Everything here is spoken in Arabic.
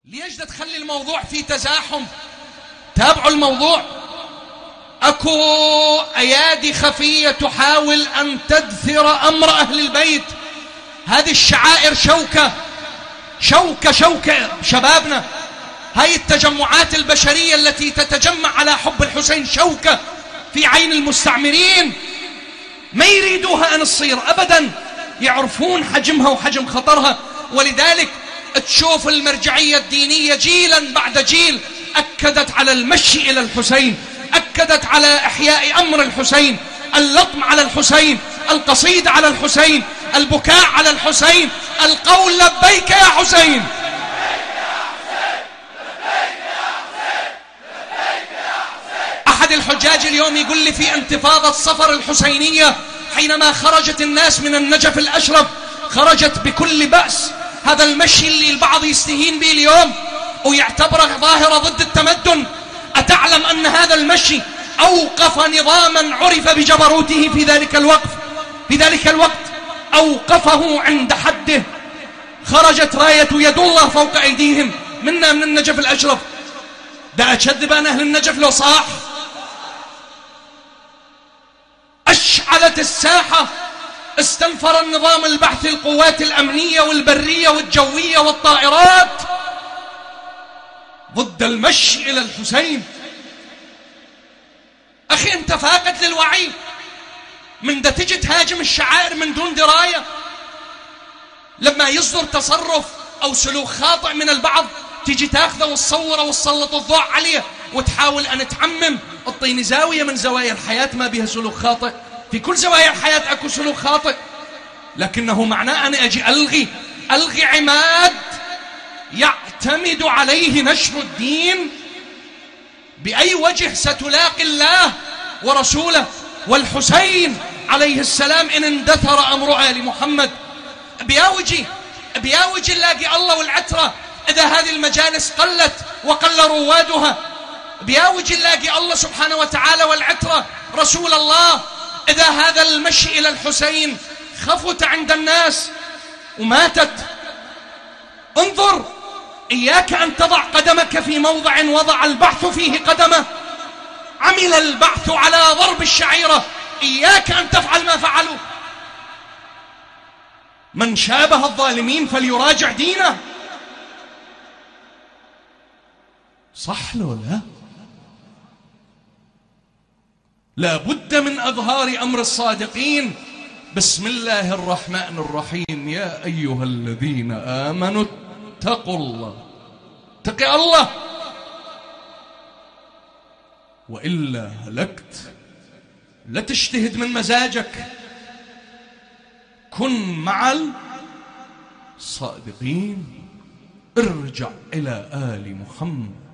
ليش دا تخلي الموضوع فيه تزاحم؟ تابعوا الموضوع. اكو ايادي خفية تحاول ان تدثر امر اهل البيت. هذه الشعائر شوكة شبابنا. هاي التجمعات البشرية التي تتجمع على حب الحسين شوكة في عين المستعمرين، ما يريدوها ان تصير ابدا، يعرفون حجمها وحجم خطرها. ولذلك تشوف المرجعية الدينية جيلا بعد جيل أكدت على المشي إلى الحسين، أكدت على إحياء أمر الحسين، اللطم على الحسين، القصيدة على الحسين، البكاء على الحسين، القول لبيك يا حسين. أحد الحجاج اليوم يقول لي في انتفاضة صفر الحسينية حينما خرجت الناس من النجف الأشرف خرجت بكل بأس. هذا المشي اللي البعض يستهين به اليوم ويعتبره ظاهرة ضد التمدن، أتعلم أن هذا المشي أوقف نظاما عرف بجبروته في ذلك الوقت أوقفه عند حده. خرجت راية يد الله فوق أيديهم منا من النجف الأشرف. دا أكذب أنا أهل النجف لو صاح. أشعلت الساحة، استنفر النظام البحث القوات الأمنية والبرية والجوية والطائرات ضد المشي إلى الحسين. أخي أنت فاقد للوعي من دا تجي تهاجم الشعائر من دون دراية. لما يصدر تصرف أو سلوك خاطئ من البعض تيجي تاخذه وتصوره وتسلط الضوء عليه وتحاول أن تعمم. الطين زاوية من زوايا الحياة ما بها سلوك خاطئ، في كل زوايا الحياة أكو سلوك خاطئ، لكنه معناه أن أجي ألغي عماد يعتمد عليه نشر الدين. بأي وجه ستلاقي الله ورسوله والحسين عليه السلام إن اندثر أمر آل محمد؟ بياوجي نلاقي الله والعترة إذا هذه المجالس قلت وقل روادها. بياوجي نلاقي الله سبحانه وتعالى والعترة رسول الله إذا هذا المشي إلى الحسين خفت عند الناس وماتت. انظر، إياك أن تضع قدمك في موضع وضع البعث فيه قدمه. عمل البعث على ضرب الشعيرة، إياك أن تفعل ما فعلوا. من شابه الظالمين فليراجع دينه. صح لو لا بد من أظهار أمر الصادقين. بسم الله الرحمن الرحيم. يا أيها الذين آمنوا اتقوا الله، اتق الله وإلا هلكت. لا تجتهد من مزاجك، كن مع الصادقين. ارجع إلى آل محمد.